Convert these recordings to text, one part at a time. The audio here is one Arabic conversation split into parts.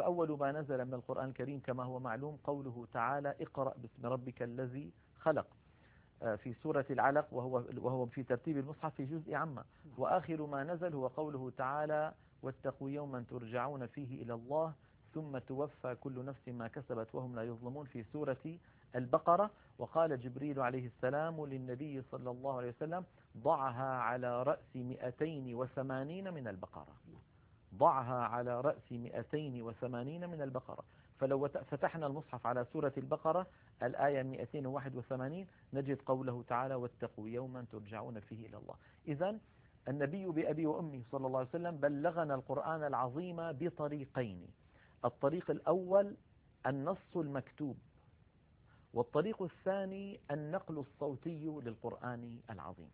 فأول ما نزل من القرآن الكريم كما هو معلوم قوله تعالى اقرأ باسم ربك الذي خلق في سورة العلق، وهو في ترتيب المصحف في جزء عامة. وآخر ما نزل هو قوله تعالى واتقوا يوما ترجعون فيه إلى الله ثم توفى كل نفس ما كسبت وهم لا يظلمون في سورة البقرة. وقال جبريل عليه السلام للنبي صلى الله عليه وسلم ضعها على رأس 280 من البقرة، ضعها على رأس 280 من البقرة. فلو فتحنا المصحف على سورة البقرة الآية 281 نجد قوله تعالى واتقوا يوما ترجعون فيه إلى الله. إذن النبي بأبي وأمي صلى الله عليه وسلم بلغنا القرآن العظيم بطريقين: الطريق الأول النص المكتوب، والطريق الثاني النقل الصوتي للقرآن العظيم.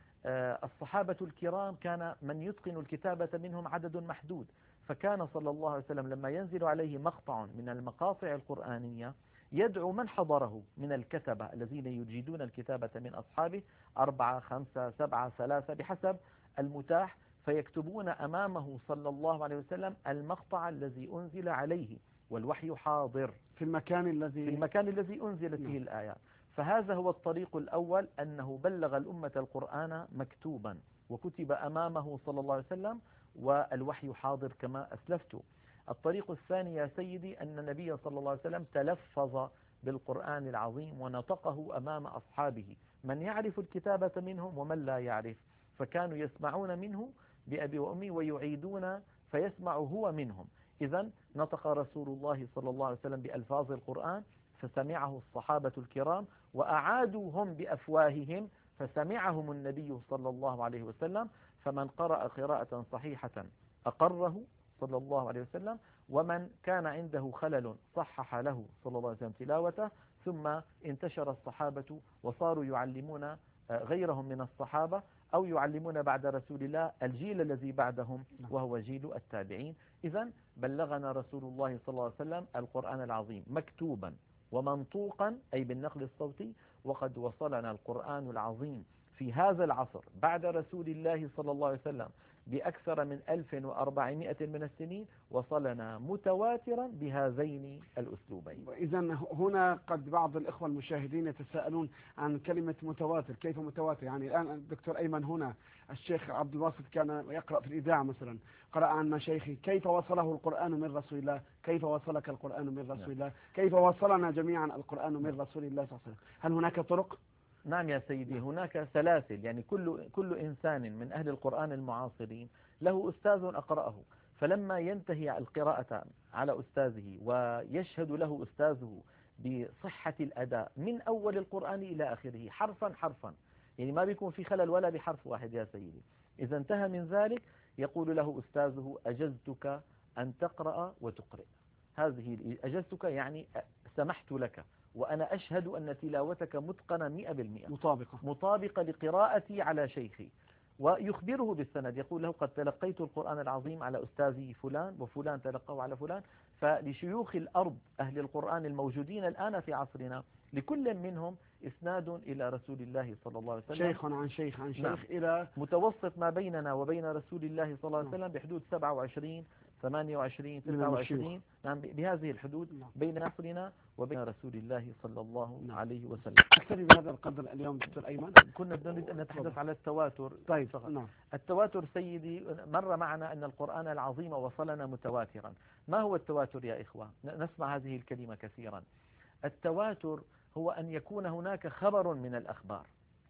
الصحابة الكرام كان من يتقن الكتابة منهم عدد محدود، فكان صلى الله عليه وسلم لما ينزل عليه مقطع من المقاطع القرآنية يدعو من حضره من الكتبة الذين يجيدون الكتابة من أصحابه 4 5 7 3 بحسب المتاح، فيكتبون أمامه صلى الله عليه وسلم المقطع الذي أنزل عليه والوحي حاضر في المكان الذي أنزلت فيه الآيات. فهذا هو الطريق الأول، أنه بلغ الأمة القرآن مكتوبا وكتب أمامه صلى الله عليه وسلم والوحي حاضر كما أسلفت. الطريق الثاني يا سيدي أن النبي صلى الله عليه وسلم تلفظ بالقرآن العظيم ونطقه أمام أصحابه، من يعرف الكتابة منهم ومن لا يعرف، فكانوا يسمعون منه بأبي وأمي ويعيدون فيسمع هو منهم. إذن نطق رسول الله صلى الله عليه وسلم بألفاظ القرآن فسمعه الصحابة الكرام وأعادوا هم بأفواههم فسمعهم النبي صلى الله عليه وسلم، فمن قرأ قراءة صحيحة أقره صلى الله عليه وسلم، ومن كان عنده خلل صحح له صلى الله عليه وسلم تلاوته. ثم انتشر الصحابة وصاروا يعلمون غيرهم من الصحابة أو يعلمون بعد رسول الله الجيل الذي بعدهم وهو جيل التابعين. إذن بلغنا رسول الله صلى الله عليه وسلم القرآن العظيم مكتوبا ومنطوقا أي بالنقل الصوتي، وقد وصلنا القرآن العظيم في هذا العصر بعد رسول الله صلى الله عليه وسلم بأكثر من 1400 من السنين، وصلنا متواترا بهذين الأسلوبين. إذا هنا قد بعض الإخوة المشاهدين يتساءلون عن كلمة متواتر، كيف متواتر؟ يعني الآن الدكتور أيمن هنا الشيخ عبد الباسط كان يقرأ في الإذاعة مثلا، قرأ عن مشايخه كيف وصله القرآن من رسول الله، كيف وصلك القرآن من رسول الله، كيف وصلنا جميعا القرآن من رسول الله صلى الله عليه وسلم. هل هناك طرق؟ نعم يا سيدي، هناك سلاسل، يعني كل إنسان من أهل القرآن المعاصرين له أستاذ أقرأه، فلما ينتهي القراءة على أستاذه ويشهد له أستاذه بصحة الأداء من أول القرآن إلى آخره حرفا حرفا، يعني ما بيكون في خلل ولا بحرف واحد يا سيدي، إذا انتهى من ذلك يقول له أستاذه أجزتك أن تقرأ وتقرأ، هذه أجزتك يعني سمحت لك، وأنا أشهد أن تلاوتك متقنة 100% مطابقة لقراءتي على شيخي، ويخبره بالسند، يقول له قد تلقيت القرآن العظيم على أستاذي فلان وفلان تلقاه على فلان. فلشيوخ الأرض أهل القرآن الموجودين الآن في عصرنا لكل منهم إسناد إلى رسول الله صلى الله عليه وسلم، شيخ عن شيخ عن شيخ، نعم. إلى متوسط ما بيننا وبين رسول الله صلى الله عليه وسلم بحدود 27 28 29، نعم بهذه الحدود بين عصرنا وبين رسول الله صلى الله عليه وسلم. أكثر بهذا القدر اليوم دكتور أيمن. كنا نريد أن نتحدث على التواتر. طيب نعم. التواتر سيدي مر معنا أن القرآن العظيم وصلنا متواترا. ما هو التواتر يا إخوة؟ نسمع هذه الكلمة كثيرا. التواتر هو أن يكون هناك خبر من الأخبار،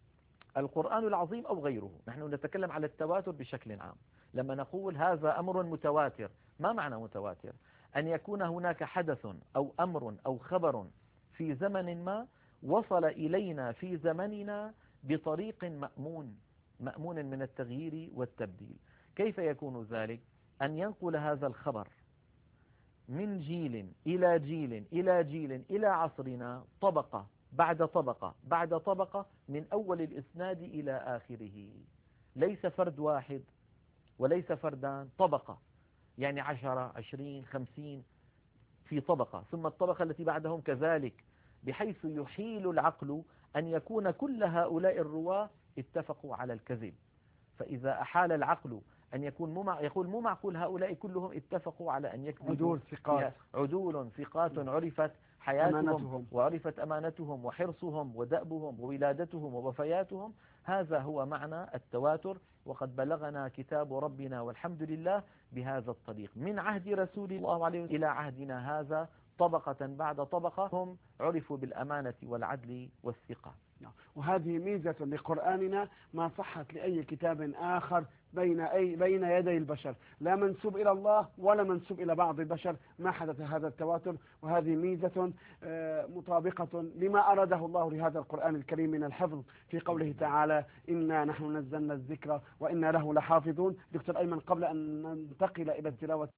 القرآن العظيم أو غيره، نحن نتكلم على التواتر بشكل عام. لما نقول هذا أمر متواتر، ما معنى متواتر؟ أن يكون هناك حدث أو أمر أو خبر في زمن ما وصل إلينا في زمننا بطريق مأمون من التغيير والتبديل. كيف يكون ذلك؟ أن ينقل هذا الخبر من جيل إلى جيل إلى جيل إلى عصرنا طبقة بعد طبقة بعد طبقة من أول الإسناد إلى آخره، ليس فرد واحد وليس فردان، طبقة، يعني 10 20 50 في طبقة، ثم الطبقة التي بعدهم كذلك، بحيث يحيل العقل أن يكون كل هؤلاء الرواة اتفقوا على الكذب. فإذا أحال العقل أن يكون يقول مو معقول هؤلاء كلهم اتفقوا على أن يكذبوا. عدول ثقات، عدول ثقات عرفت حياتهم أمانتهم. وعرفت أمانتهم وحرصهم ودأبهم وولادتهم ووفياتهم. هذا هو معنى التواتر، وقد بلغنا كتاب ربنا والحمد لله بهذا الطريق من عهد رسول الله عليه وسلم إلى عهدنا هذا، طبقة بعد طبقة هم عرفوا بالأمانة والعدل والثقة. وهذه ميزة لقرآننا ما صحت لأي كتاب آخر بين يدي البشر، لا منسوب إلى الله ولا منسوب إلى بعض البشر، ما حدث هذا التواتر. وهذه ميزة مطابقة لما أراده الله لهذا القرآن الكريم من الحفظ في قوله تعالى إنا نحن نزلنا الذكر وإنا له لحافظون. دكتور أيمن، قبل أن ننتقل إلى التلاوة